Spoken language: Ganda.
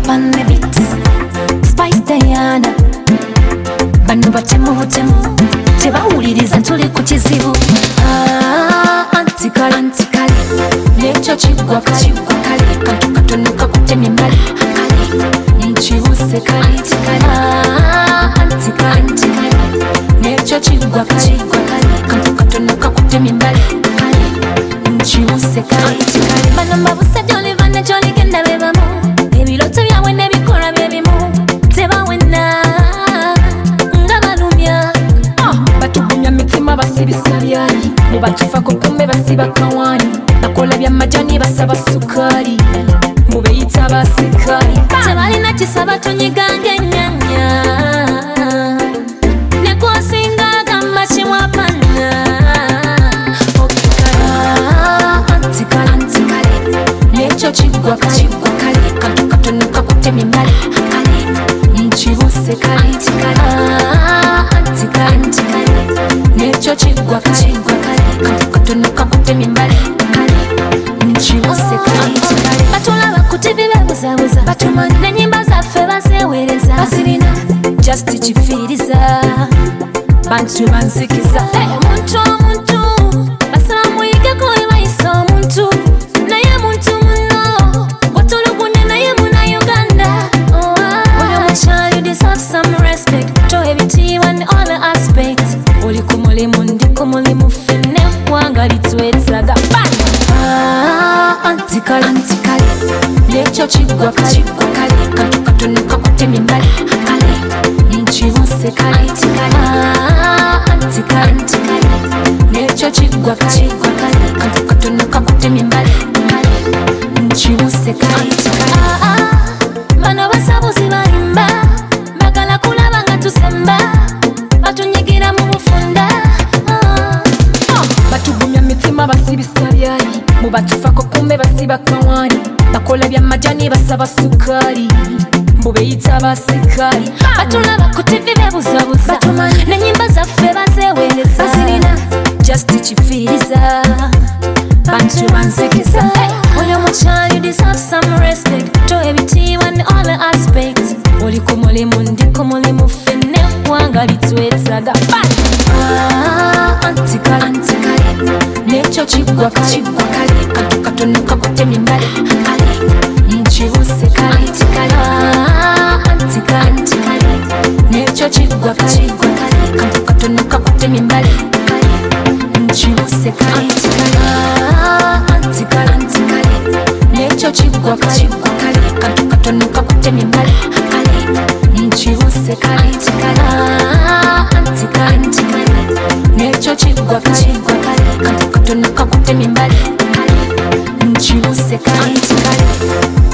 up on the beat. Spice Diana bano batemu butemu tebawuliriza ntuli ku kizibu. Antikale antikale nekyo kiggwa kale kantu katono kakutemye emmali nkibuse kale antikale antikale nekyo kiggwa kale kantu katono kakutemye emmali nkibuse kale bano mbabuse gy'oliva ne gy'oligenda be bamu ebiroto byabwe n'ebikolwa bye bimu tebawena nga balumya batugumya mitima basibisa byali mubatufako pume basiba kawani bakola byamajani basaba sukali mubeyita basikali tebalina kisaba tonyigange ennyanya nekwosinga gamba kimwapana antikale antikale nekyo kiggwa kale kantu katono kakutemye emmali nkibuse kale antikale antikale nekyo kiggwa kale kantu katono kakutemye emmali nkibuse kale batulaba ku tivi bebuzabuza batumanya n'ennyimba zaffe bazeewereza basirina just kifiiriza bantu banzikiza omuntu basaba muyigeko we bayisa omuntu naye muntu muno botulugunye naye muna Uganda oyo mukyali you deserve some respect to ebitiibwa ne all aspect oli ku mulimu ndi ku mulimu ffenne eggwanga litwetaaga antikale antikale nekyo kiggwa kale kantu katono kakutemye emmali nkibuse kale antikale antikale nekyo kiggwa kale kantu katono kakutemye emmali nkibuse kale bano basabuzi balimba bagala kulaba nga tusemba batunyigira mu bufunda batugumya mitima basibisa byali mubatufako pume basiba kawani bakola byamajani basaba sukali mubeyita basikali batulaba ku tivi bebuzabuza n'ennyimba zaffe bazeewereza basirina just kifiiriza bantu banzikiza oyo mukyali you deserve some respect to ebitiibwa ne all aspect oli ku mulimu ndi ku mulimu ffenne eggwanga litwetaaga antikale antikale nekyo kiggwa kale kantu katono kakutemye emmali nkibuse kale antikale antikale nekyo kiggwa kale kantu katono kakutemye emmali nkibuse kale antikale antikale nekyo kiggwa kale kantu katono kakutemye emmali nkibuse kale antikale antikale nekyo kiggwa kale kantu katono kakutemye emmali nkibuse kale.